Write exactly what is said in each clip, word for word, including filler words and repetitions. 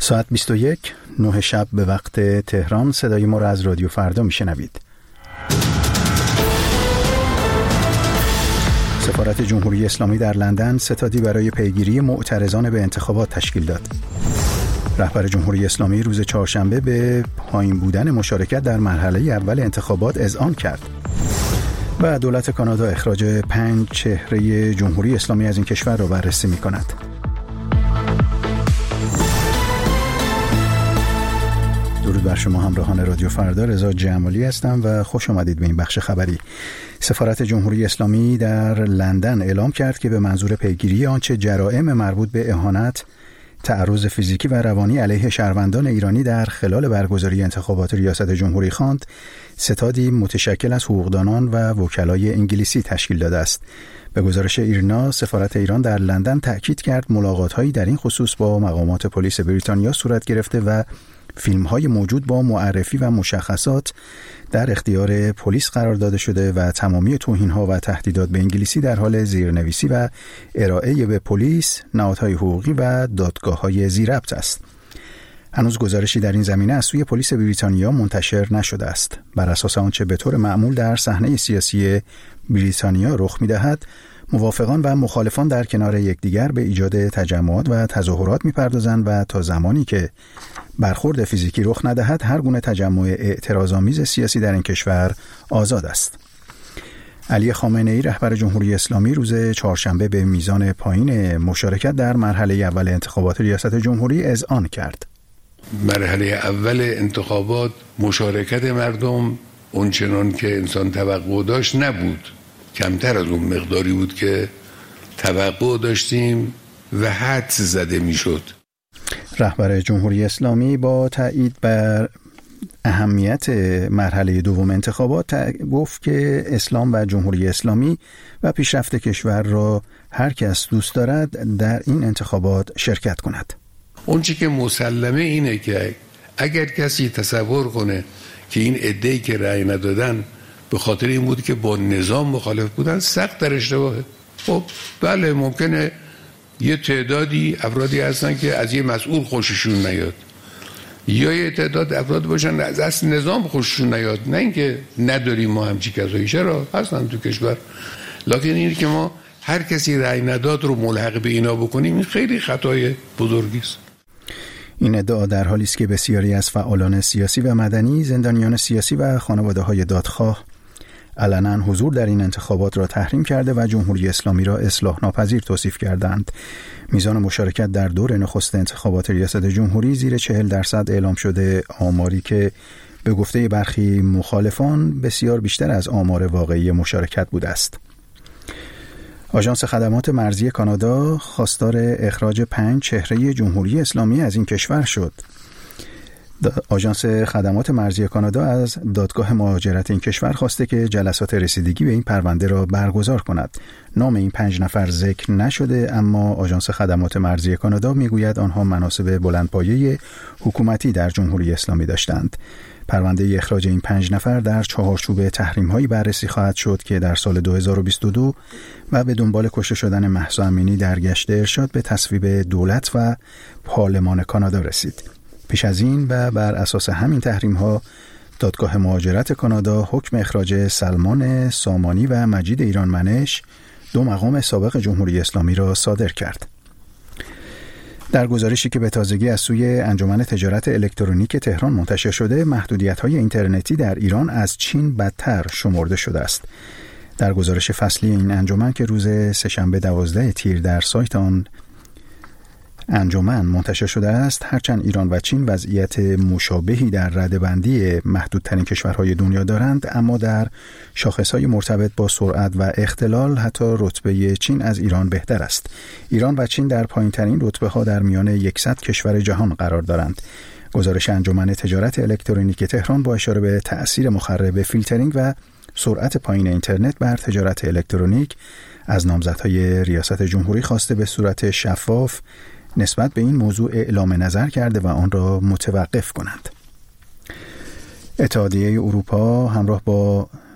ساعت بیست و یک، نه شب به وقت تهران. صدای ما را از رادیو فردا میشنوید. سفارت جمهوری اسلامی در لندن ستادی برای پیگیری معترضان به انتخابات تشکیل داد. رهبر جمهوری اسلامی روز چهارشنبه به پایین بودن مشارکت در مرحله اول انتخابات اذعان کرد. و دولت کانادا اخراج پنج چهره جمهوری اسلامی از این کشور را بررسی می کند. درود بر شما همراهان رادیو فردا، رضا جمالی هستم و خوش آمدید به این بخش خبری. سفارت جمهوری اسلامی در لندن اعلام کرد که به منظور پیگیری آنچه جرائم مربوط به اهانت، تعرض فیزیکی و روانی علیه شهروندان ایرانی در خلال برگزاری انتخابات ریاست جمهوری خواند، ستادی متشکل از حقوقدانان و وکلای انگلیسی تشکیل داده است. به گزارش ایرنا، سفارت ایران در لندن تأکید کرد ملاقات‌هایی در این خصوص با مقامات پلیس بریتانیا صورت گرفته و فیلم‌های موجود با معرفی و مشخصات در اختیار پلیس قرار داده شده و تمامی توهین‌ها و تهدیدات به انگلیسی در حال زیرنویسی و ارائه به پلیس، نهادهای حقوقی و دادگاه‌های ذی‌ربط است. هنوز گزارشی در این زمینه از سوی پلیس بریتانیا منتشر نشده است. بر اساس آنچه به طور معمول در صحنه سیاسی بریتانیا رخ می‌دهد، موافقان و مخالفان در کنار یکدیگر به ایجاد تجمعات و تظاهرات می‌پردازند و تا زمانی که برخورد فیزیکی رخ ندهد، هر گونه تجمع اعتراض‌آمیز سیاسی در این کشور آزاد است. علی خامنه‌ای رهبر جمهوری اسلامی روز چهارشنبه به میزان پایین مشارکت در مرحله اول انتخابات ریاست جمهوری اذعان کرد. مرحله اول انتخابات مشارکت مردم اونچنان که انسان توقع داشت نبود، کمتر از اون مقداری بود که توقع داشتیم و حدس زده میشد. رهبر جمهوری اسلامی با تأیید بر اهمیت مرحله دوم انتخابات گفت که اسلام و جمهوری اسلامی و پیشرفت کشور را هر کس دوست دارد در این انتخابات شرکت کند. اون چی که مسلمه اینه که اگر کسی تصور کنه که این عده‌ای که رأی ندادن به خاطر این بود که با نظام مخالف بودن، سخت در اشتباهه. خب بله، ممکنه یه تعدادی افرادی هستن که از یه مسئول خوششون نیاد، یا یه تعداد افراد باشن از اصل نظام خوششون نیاد. نه اینکه نداریم ما همچی کسایی، چرا هستن تو کشور، لکن اینه که ما هر کسی رأی نداد رو ملحق به اینا بکنیم، این خیلی خطای بزرگی است. این ادعا در حالی است که بسیاری از فعالان سیاسی و مدنی، زندانیان سیاسی و خانواده‌های دادخواه علنا حضور در این انتخابات را تحریم کرده و جمهوری اسلامی را اصلاح ناپذیر توصیف کردند. میزان مشارکت در دور نخست انتخابات ریاست جمهوری زیر چهل درصد اعلام شده، آماری که به گفته برخی مخالفان بسیار بیشتر از آمار واقعی مشارکت بوده است. آژانس خدمات مرزی کانادا خواستار اخراج پنج چهره جمهوری اسلامی از این کشور شد. آژانس خدمات مرزی کانادا از دادگاه مهاجرت این کشور خواسته که جلسات رسیدگی به این پرونده را برگزار کند. نام این پنج نفر ذکر نشده، اما آژانس خدمات مرزی کانادا میگوید آنها مناصب بلندپایه حکومتی در جمهوری اسلامی داشتند. پرونده اخراج این پنج نفر در چهارچوب تحریم‌هایی بررسی خواهد شد که در سال دو هزار و بیست و دو و به دنبال کشته شدن مهسا امینی در گشت ارشاد به تصویب دولت و پارلمان کانادا رسید. پیش از این و بر اساس همین تحریم‌ها، دادگاه مهاجرت کانادا حکم اخراج سلمان سامانی و مجید ایرانمنش، دو مقام سابق جمهوری اسلامی را صادر کرد. در گزارشی که به تازگی از سوی انجمن تجارت الکترونیک تهران منتشر شده، محدودیت‌های اینترنتی در ایران از چین بدتر شمرده شده است. در گزارش فصلی این انجمن که روز سه‌شنبه دوازده تیر در سایت آن انجمن منتشر شده است، هرچند ایران و چین وضعیت مشابهی در رده‌بندی محدودترین کشورهای دنیا دارند، اما در شاخصهای مرتبط با سرعت و اختلال حتی رتبه چین از ایران بهتر است. ایران و چین در پایین‌ترین رتبه‌ها در میان صد کشور جهان قرار دارند. گزارش انجمن تجارت الکترونیک تهران با اشاره به تأثیر مخرب فیلترینگ و سرعت پایین اینترنت بر تجارت الکترونیک از نامزدهای ریاست جمهوری خواسته به صورت شفاف نسبت به این موضوع اعلام نظر کرده و آن را متوقف کنند. اتحادیه اروپا همراه با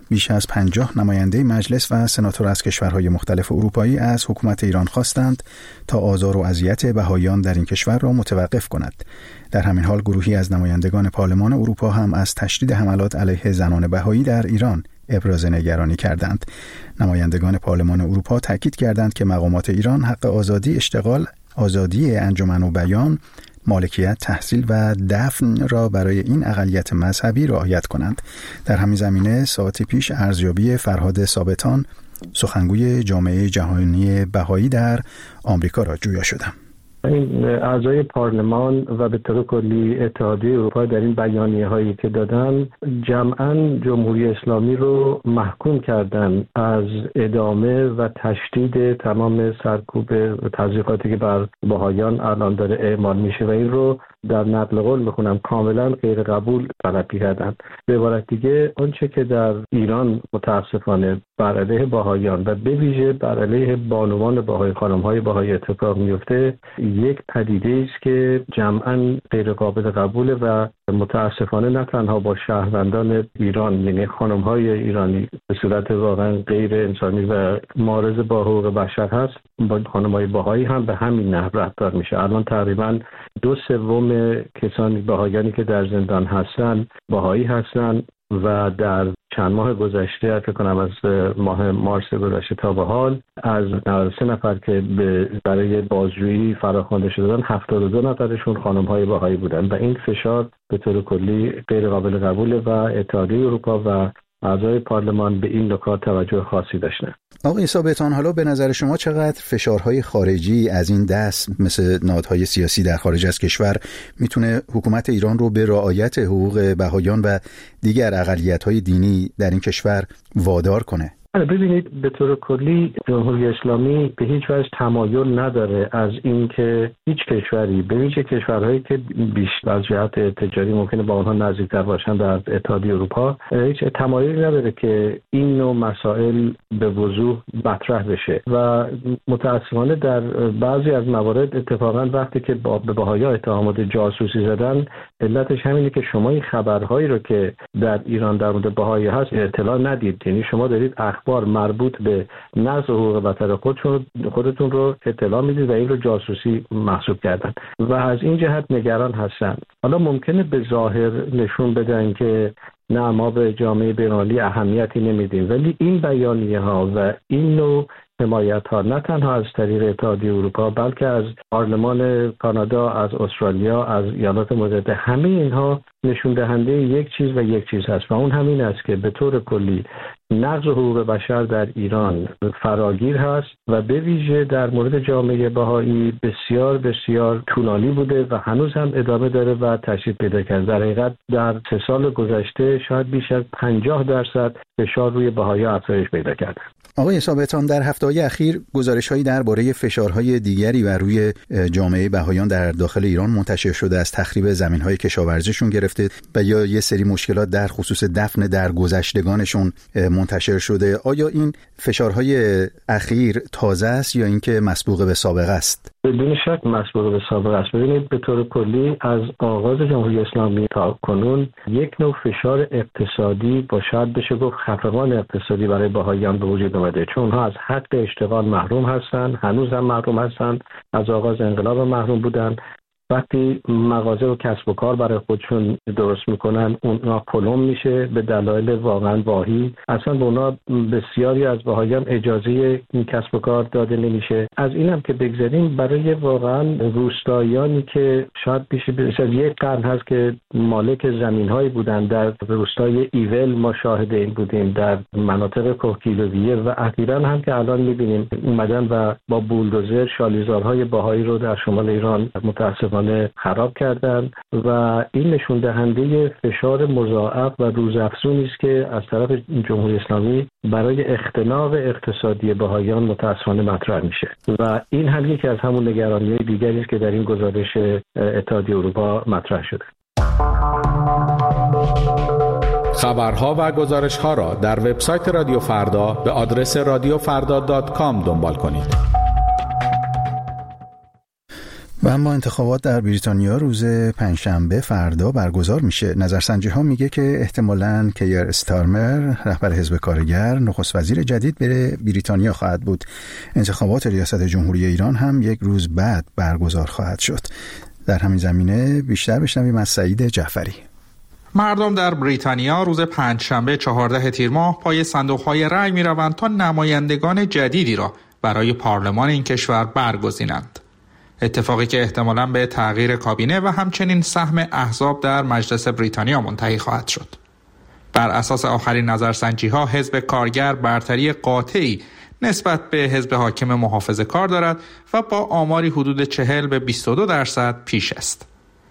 بیش از پنجاه نماینده مجلس و سناتور از کشورهای مختلف اروپایی از حکومت ایران خواستند تا آزار و اذیت بهائیان در این کشور را متوقف کند. در همین حال گروهی از نمایندگان پارلمان اروپا هم از تشدید حملات علیه زنان بهایی در ایران ابراز نگرانی کردند. نمایندگان پارلمان اروپا تاکید کردند که مقامات ایران حق آزادی اشتغال، آزادی انجمن و بیان، مالکیت، تحصیل و دفن را برای این اقلیت مذهبی رعایت کنند. در همین زمینه ساعتی پیش ارزیابی فرهاد ثابتان، سخنگوی جامعه جهانی بهایی در آمریکا را جویا شدم. این اعضای پارلمان و به طور کلی اتحادیه اروپا در این بیانیه هایی که دادن جمعاً جمهوری اسلامی رو محکوم کردن از ادامه و تشدید تمام سرکوب تضییقاتی که بر بهائیان الان داره اعمال میشه و این رو در نقل قول میخونم کاملا غیر قبول تلقی کردن. به عبارت دیگه آنچه که در ایران متاسفانه بر علیه بهائیان و به ویژه بر علیه بانوان بهائی، خانم‌های بهائی اتفاق میفته یک پدیده است که جمعاً غیر قابل قبوله و متاسفانه نه تنها با شهروندان ایران، یعنی خانم‌های ایرانی به صورت واقعا غیر انسانی و معارض با حقوق بشر هست، با خانم‌های بهائی هم به همین نحو رفتار میشه. الان تقریباً دو سوم کسانی بهائیانی که در زندان هستن بهائی هستن و در چند ماه گذشته فکر کنم از ماه مارس گذشته تا به حال از نود و سه نفر که برای بازجویی فراخوانده شدن هفتاد و دو نفرشون خانم‌های بهائی بودن و این فشار به طور کلی غیر قابل قبوله و اتحادیه اروپا و اعضای پارلمان به این نکات توجه خاصی داشتن. آقای ثابتان، حالا به نظر شما چقدر فشارهای خارجی از این دست مثل نهادهای سیاسی در خارج از کشور میتونه حکومت ایران رو به رعایت حقوق بهائیان و دیگر اقلیت‌های دینی در این کشور وادار کنه؟ ببینید، به طور کلی جمهوری اسلامی به هیچ وجه تمایل نداره از این که هیچ کشوری، به ویژه کشورهایی که بیشتر از جهت تجاری ممکنه با آنها نزدیکتر باشن در اتحادیه اروپا، هیچ تمایلی نداره که این نوع مسائل به وضوح مطرح بشه و متاسفانه در بعضی از موارد اتفاقا وقتی که به بهائیان اتهامات جاسوسی زدن، علتش همینه که شما این خبرهایی رو که در ایران در مورد بهائی هست اطلاع ندید، یعنی شما دارید اخبار مربوط به نقض حقوق بشر خودتون خودتون رو اطلاع میدید و این رو جاسوسی محسوب کردن و از این جهت نگران هستن. حالا ممکنه به ظاهر نشون بدن که نه ما به جامعه بین‌المللی اهمیتی نمیدیم، ولی این بیانیه ها و این نوع حمایت ها نه تنها از طریق اتحادیه اروپا بلکه از پارلمان کانادا، از استرالیا، از ایالات متحده، همه اینها نشون دهنده یک چیز و یک چیز هست و اون همین است که به طور کلی نقض حقوق بشر در ایران فراگیر هست و به ویژه در مورد جامعه بهائی بسیار بسیار طولانی بوده و هنوز هم ادامه داره و تشدید پیدا کرده. در حقیقت در سه سال گذشته شاید بیش از پنجاه درصد فشار روی بهائی افزایش پیدا کرده. آقای ثابتان، در هفته‌های اخیر گزارش‌هایی درباره فشارهای دیگری بر روی جامعه بهائیان در داخل ایران منتشر شده، از تخریب زمین‌های کشاورزیشون گرفته و یا یه سری مشکلات در خصوص دفن درگذشتگانشون منتشر شده. آیا این فشارهای اخیر تازه است یا اینکه مسبوق به سابقه است؟ بدون شک مسبوق به سابقه است. ببینید، به طور کلی از آغاز جمهوری اسلامی تا کنون یک نوع فشار اقتصادی با شاید بشه گفت خفقان اقتصادی برای بهائیان به وجود اومده، چون ها از حق اشتغال محروم هستن، هنوز هم محروم هستن، از آغاز انقلاب محروم بودن. وقتی مغازه و کسب و کار برای خودشون درست میکنن اونها پلم میشه به دلایل واقعا واهی. اصلا به اونا بسیاری از بهائیان اجازه این کسب و کار داده نمیشه. از اینم که بگذاریم برای واقعا روستاییانی که شاید بیش از یک قرن هست که مالک زمینهایی بودن در روستای ایول، ما شاهد این بودیم در مناطق کوهگیلویه و اخیراً هم که الان میبینیم اومدن و با بولدوزر شالیزارهای بهایی رو در شمال ایران متاسفانه خراب کردن و این نشون دهنده فشار مضاعف و روزافزونی است که از طرف جمهوری اسلامی برای اختناق اقتصادی بهائیان متاسفانه مطرح میشه و این هم یکی از همون نگرانی‌های دیگری است که در این گزارش اتحادیه اروپا مطرح شده. خبرها و گزارش‌ها را در وبسایت رادیو فردا به آدرس رادیو فردا دات کام دنبال کنید. و اما انتخابات در بریتانیا روز پنجشنبه فردا برگزار میشه. نظرسنجی ها میگه که احتمالاً کیر استارمر رهبر حزب کارگر نخست وزیر جدید به بریتانیا خواهد بود. انتخابات ریاست جمهوری ایران هم یک روز بعد برگزار خواهد شد. در همین زمینه بیشتر بشنویم از سعید جعفری. مردم در بریتانیا روز پنجشنبه چهاردهم تیر ماه پای صندوق‌های رأی می‌روند تا نمایندگان جدیدی را برای پارلمان این کشور برگزینند. اتفاقی که احتمالاً به تغییر کابینه و همچنین سهم احزاب در مجلس بریتانیا منتهی خواهد شد. بر اساس آخرین نظرسنجی‌ها حزب کارگر برتری قاطعی نسبت به حزب حاکم محافظه‌کار دارد و با آماری حدود چهل به بیست و دو درصد پیش است.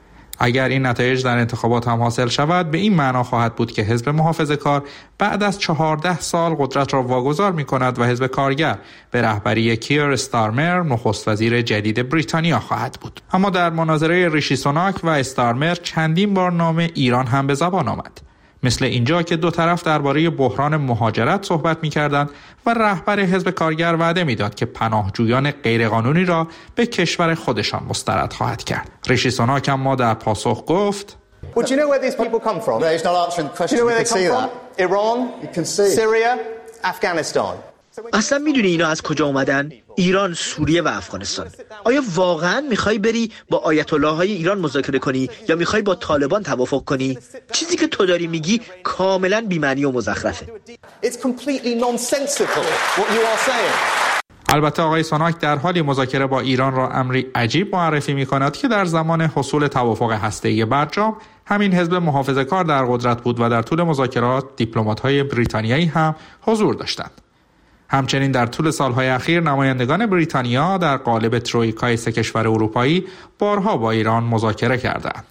اگر این نتایج در انتخابات هم حاصل شود به این معنا خواهد بود که حزب محافظه‌کار بعد از چهارده سال قدرت را واگذار می‌کند و حزب کارگر به رهبری کیر استارمر نخست وزیر جدید بریتانیا خواهد بود. اما در مناظره ریشی سوناک و استارمر چندین بار نام ایران هم به زبان آمد. مثل اینجا که دو طرف درباره بحران مهاجرت صحبت می‌کردند و رهبر حزب کارگر وعده می‌داد که پناهجویان غیرقانونی را به کشور خودشان مسترد خواهد کرد. ریشی سوناک اما در پاسخ گفت Well, do you know where these people come from? No, he's not answering the question. Do you know where they come from? Iran, you can see. Syria, Afghanistan. اصلا میدونی اینا از کجا اومدن؟ ایران، سوریه و افغانستان. آیا واقعا میخوای بری با آیت الله های ایران مذاکره کنی یا میخوای با طالبان توافق کنی؟ چیزی که تو داری میگی کاملا بی‌معنی و مزخرفه. It's completely nonsensical what you are saying. البته آقای سوناک در حالی مذاکره با ایران را امری عجیب معرفی می‌کند که در زمان حصول توافق هسته‌ای برجام همین حزب محافظه‌کار در قدرت بود و در طول مذاکرات دیپلمات‌های بریتانیایی هم حضور داشتند. همچنین در طول سالهای اخیر نمایندگان بریتانیا در قالب ترویکای سه کشور اروپایی بارها با ایران مذاکره کردند.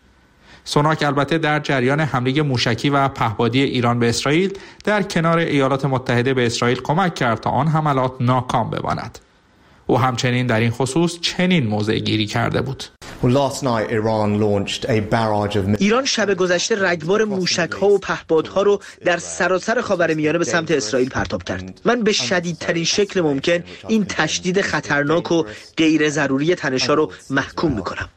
سوناک البته در جریان حمله موشکی و پهپادی ایران به اسرائیل در کنار ایالات متحده به اسرائیل کمک کرد تا آن حملات ناکام بماند. او همچنین در این خصوص چنین موضع گیری کرده بود. ایران شب گذشته رگبار موشک‌ها و پهپادها رو در سراسر خاورمیانه به سمت اسرائیل پرتاب کرد. من به شدیدترین شکل ممکن این تشدید خطرناک و غیر ضروری تنش‌ها رو محکوم می‌کنم.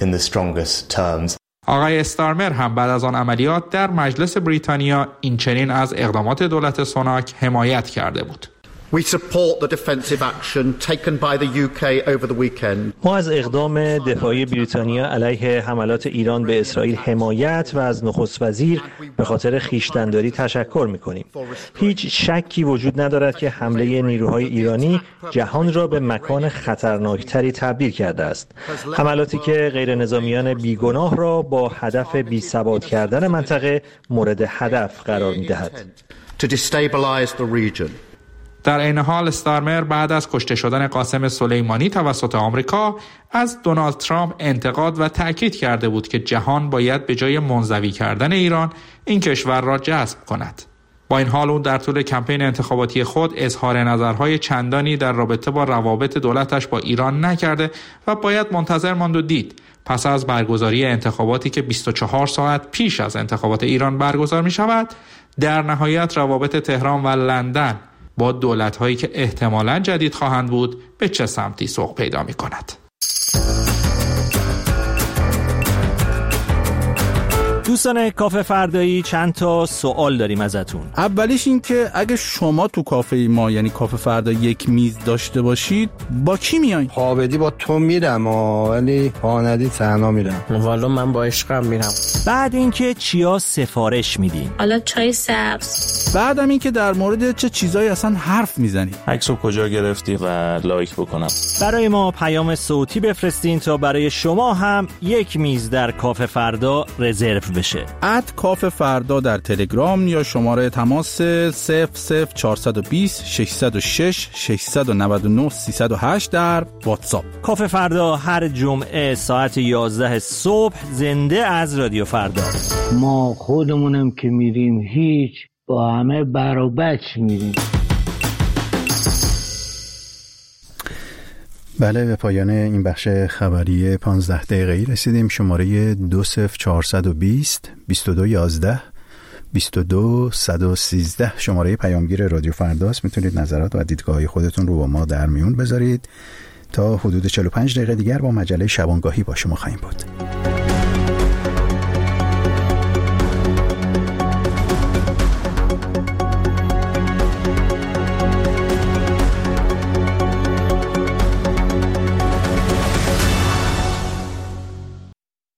آقای استارمر هم بعد از آن عملیات در مجلس بریتانیا این چنین از اقدامات دولت سوناک حمایت کرده بود. We support the defensive action taken by the U K over the weekend. ما از اقدام دفاعی بریتانیا علیه حملات ایران به اسرائیل حمایت و از نخست وزیر به خاطر خویشتن‌داری تشکر می‌کنیم. هیچ شکی وجود ندارد که حمله نیروهای ایرانی جهان را به مکان خطرناکتری تبدیل کرده است. حملاتی که غیر نظامیان بیگناه را با هدف بی‌ثبات کردن منطقه مورد هدف قرار می‌دهد. To destabilize the region. در این حال استارمر بعد از کشته شدن قاسم سلیمانی توسط آمریکا از دونالد ترامپ انتقاد و تأکید کرده بود که جهان باید به جای منزوی کردن ایران این کشور را جذب کند. با این حال او در طول کمپین انتخاباتی خود اظهار نظرهای چندانی در رابطه با روابط دولتش با ایران نکرده و باید منتظر ماند و دید پس از برگزاری انتخاباتی که بیست و چهار ساعت پیش از انتخابات ایران برگزار می شود در نهایت روابط تهران و لندن با دولت‌هایی که احتمالاً جدید خواهند بود به چه سمتی سوق پیدا می‌کند. دوستان کافه فردایی چند تا سوال داریم ازتون. اولیش این که اگه شما تو کافه ما یعنی کافه فردا یک میز داشته باشید با کی میایین؟ پابدی با تو میرم ولی پاندی تنها میرم. والا من با عشقم میرم. بعد اینکه چیا سفارش میدین؟ حالا چای سبز. بعدم این که در مورد چه چیزایی اصلا حرف میزنید؟ عکسو کجا گرفتی و لایک بکنم. برای ما پیام صوتی بفرستین تا برای شما هم یک میز در کافه فردا رزرو بشه. ات کافه فردا در تلگرام یا شماره تماس صفر صفر چهارصد و بیست ششصد و شش ششصد و نود و نه سیصد و هشت در واتساپ. کافه فردا هر جمعه ساعت یازده صبح زنده از رادیو فردا. ما خودمونم که میریم هیچ، با همه بر و بچ میریم. بله، به پایان این بخش خبری پانزده دقیقه‌ای رسیدیم. شماره دو صفر چهارصد و بیست بیست و دو یازده بیست و دو صد و سیزده شماره پیامگیر رادیو فرداست. میتونید نظرات و دیدگاه‌های خودتون رو با ما در میون بذارید. تا حدود چهل و پنج دقیقه دیگر با مجله شبانگاهی با شما خواهیم بود.